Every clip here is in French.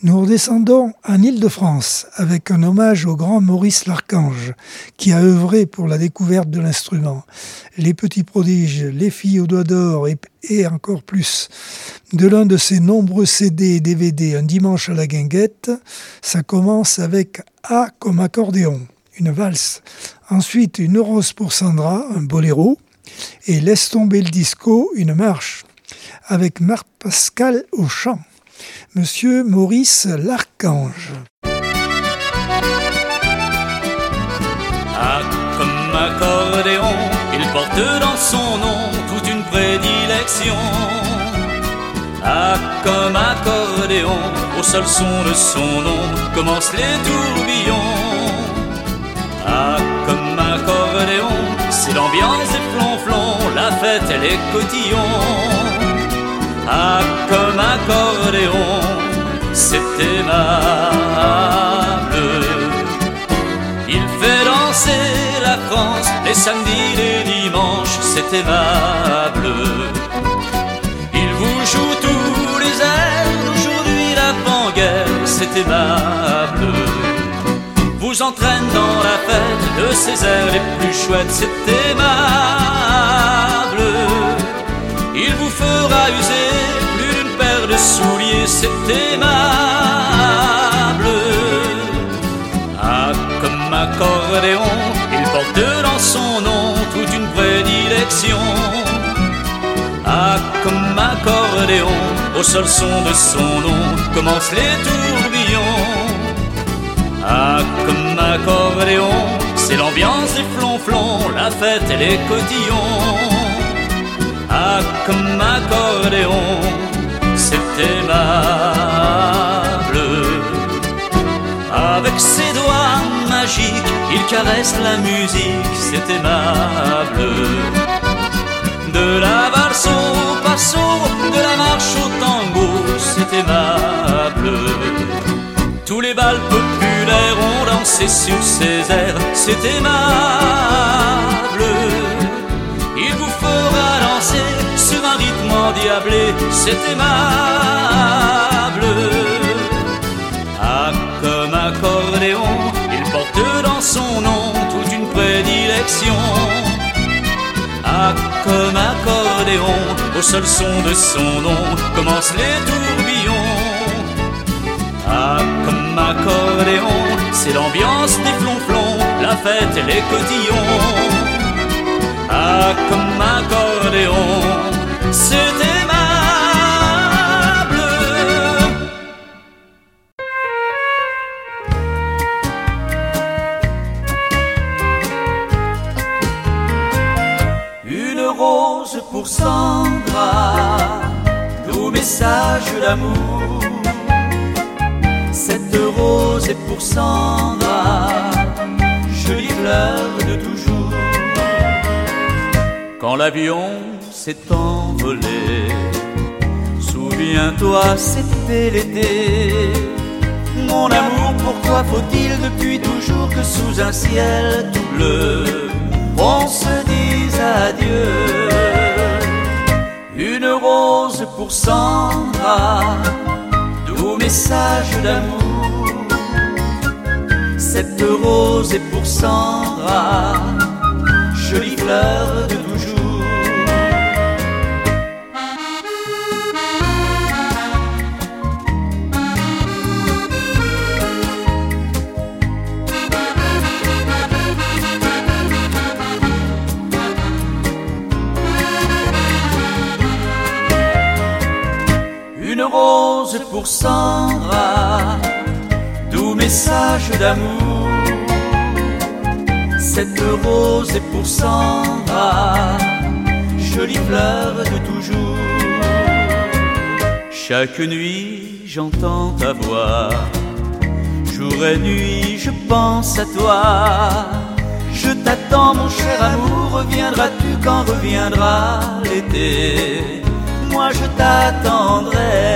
Nous redescendons en Île-de-France avec un hommage au grand Maurice Larchange qui a œuvré pour la découverte de l'instrument. Les petits prodiges, les filles aux doigts d'or et encore plus. De l'un de ses nombreux CD et DVD, Un dimanche à la guinguette, ça commence avec A comme accordéon, une valse. Ensuite, Une rose pour Sandra, un boléro. Et Laisse tomber le disco, une marche. Avec Marc Pascal au chant. Monsieur Maurice Larchange. Ah, comme accordéon, il porte dans son nom toute une prédilection. Ah, comme accordéon, au seul son de son nom commencent les tourbillons. Ah, comme accordéon, c'est l'ambiance des flonflons, la fête et les cotillons. Ah, comme accordéon, c'est aimable. Il fait danser la France les samedis, les dimanches, c'est aimable. Il vous joue tous les airs d'aujourd'hui, l'avant-guerre, c'est aimable. Vous entraîne dans la fête de ses airs les plus chouettes, c'est aimable. Il vous fera user plus d'une paire de souliers, c'est aimable. Ah, comme accordéon, il porte dans son nom toute une prédilection. Ah, comme accordéon, au seul son de son nom commencent les tourbillons. Ah, comme accordéon, c'est l'ambiance des flonflons, la fête et les cotillons. Ah, comme accordéon, c'est aimable. Avec ses doigts magiques, il caresse la musique, c'est aimable. De la valse au passo, de la marche au tango, c'est aimable. Tous les bals populaires ont dansé sur ses airs, c'est aimable. Il vous fera danser sur un rythme endiablé, c'est aimable. Ah, comme accordéon, il porte dans son nom toute une prédilection. Ah, comme accordéon, au seul son de son nom commencent les tourbillons. Ah, comme accordéon, c'est l'ambiance des flonflons, la fête et les cotillons. Ah, comme accordéon, c'est aimable. Une rose pour Sandra, doux message d'amour. Cette rose est pour Sandra, jolie fleur de toujours. Quand l'avion s'est envolé, souviens-toi, c'était l'été. Mon amour, pourquoi faut-il depuis toujours que sous un ciel tout bleu, on se dise adieu? Une rose pour Sandra, doux message d'amour. Cette rose est pour Sandra, jolie fleur de toujours. Une rose pour Sandra, doux message d'amour. Cette rose est pour Sandra, jolie fleur de toujours. Chaque nuit j'entends ta voix, jour et nuit je pense à toi. Je t'attends mon cher amour, reviendras-tu quand reviendra l'été? Moi je t'attendrai.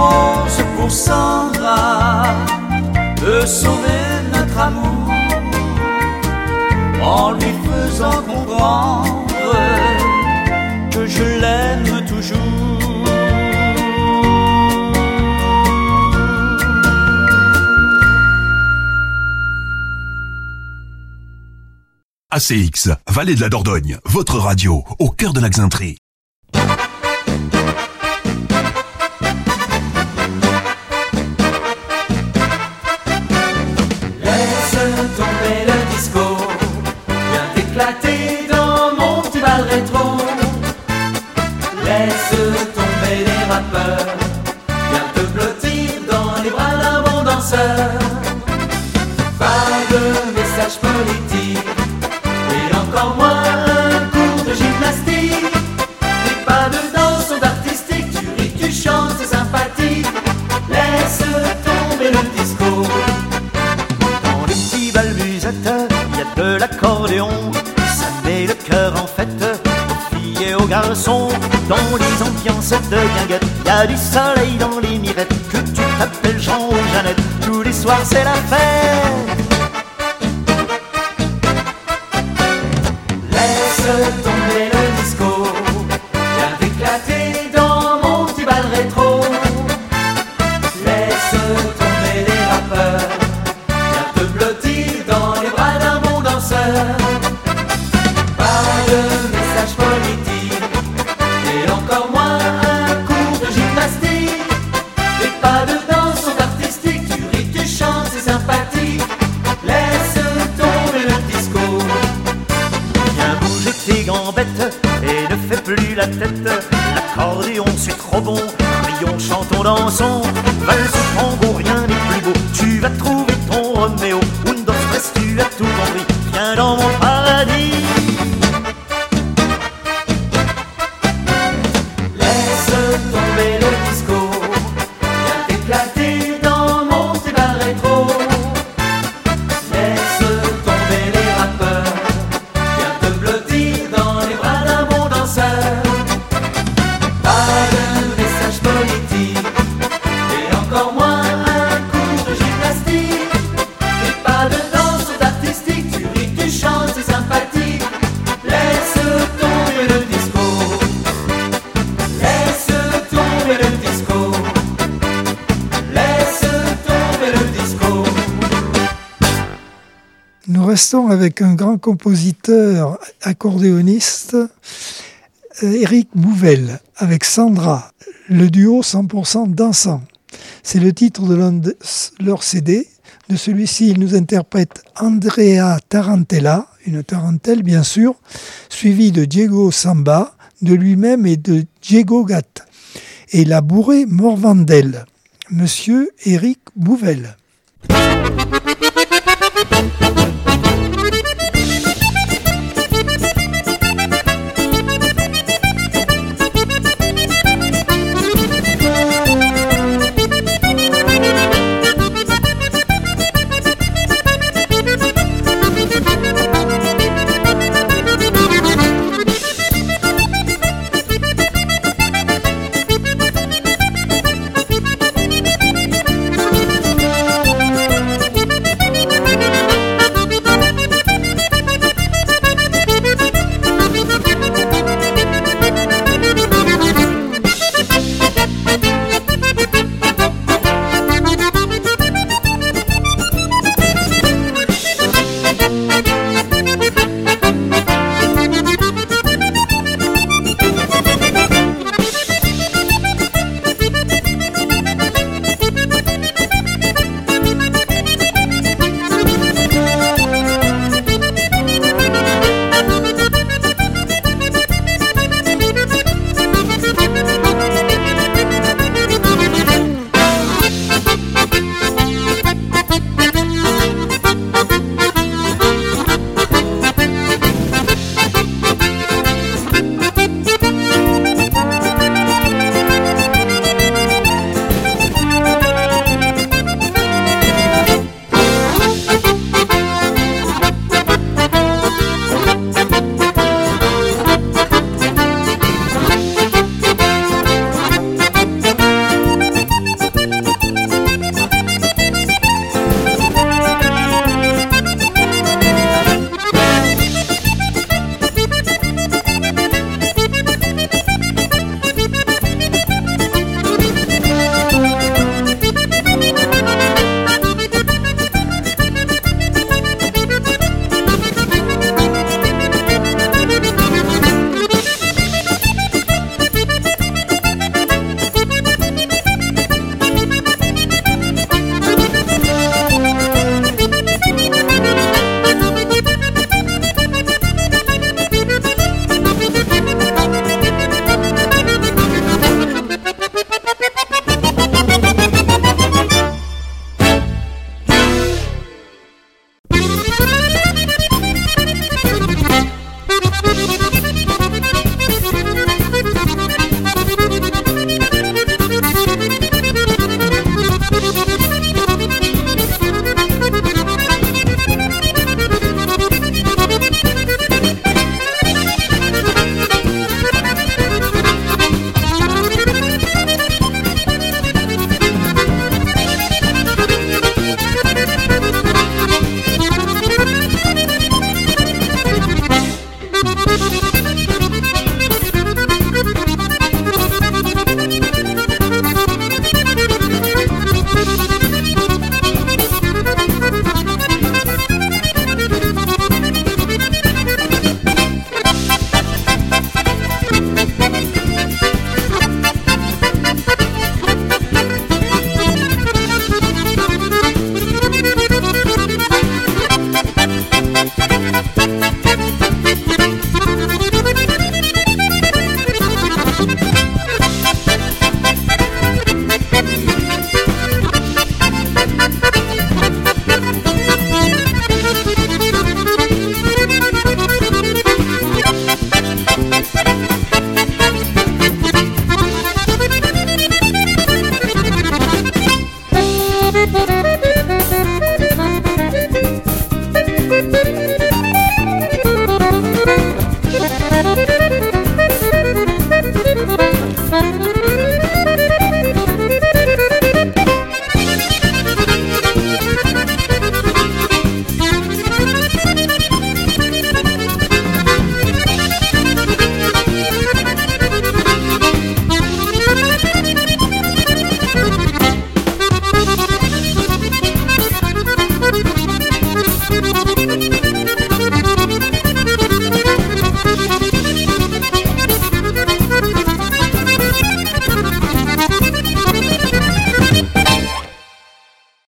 chose pour Sandra, de sauver notre amour en lui faisant comprendre que je l'aime toujours. ACX, Vallée de la Dordogne, votre radio, au cœur de la Xainterie. Laisse tomber le disco, viens t'éclater dans mon petit bal rétro. Laisse tomber les rappeurs, viens te blottir dans les bras d'un bon danseur. Pas de message politique, et encore moins un cours de gymnastique. Et pas de danse ou d'artistique, tu ris, tu chantes, c'est sympathique. Laisse tomber le disco. Dans les petits bals musettes, y a de l'accordéon. Ça met le cœur en fête, aux filles et aux garçons. Dans les ambiances de guinguettes, y a du soleil dans les mirettes. Que tu t'appelles Jean ou Jeannette, tous les soirs c'est la fête. Laisse tomber le disco, viens t'éclater dans mon petit bal rétro. Laisse tomber les rappeurs, viens te blottir dans les bras d'un bon danseur. Pas de message politique, et encore moins un cours de gymnastique. Et pas de danse ou d'artistique, tu ris, tu chantes, c'est sympathique. Laisse tomber le disco. Viens bouger tes gambettes et ne fais plus la tête. L'accordéon c'est trop bon, rions, chantons, dansons. Valse ou tango, rien n'est plus beau. Tu vas trouver ton Roméo. Un, dos, tres, tu as tout compris. Viens dans mon paradis. Laisse tomber le disco, viens t'éclater dans mon petit bal rétro. Laisse tomber les rappeurs, viens te blottir dans les bras d'un bon danseur. Pas de message politique, et encore moins un cours de gymnastique. Et pas de danse ou d'artistique, tu ris, tu chantes, c'est sympathique. Laisse tomber le disco. Laisse tomber le disco. Laisse tomber le disco. Nous restons avec un grand compositeur accordéoniste, Éric Bouvel, avec Sandra, le duo 100% dansant. C'est le titre de l'un de leurs CD. De celui-ci, il nous interprète Andrea Tarantella, une tarentelle bien sûr, suivi de Diego Samba, de lui-même et de Diego Gatt, et la bourrée Morvandel. Monsieur Éric Bouvel.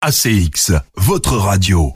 ACX, votre radio.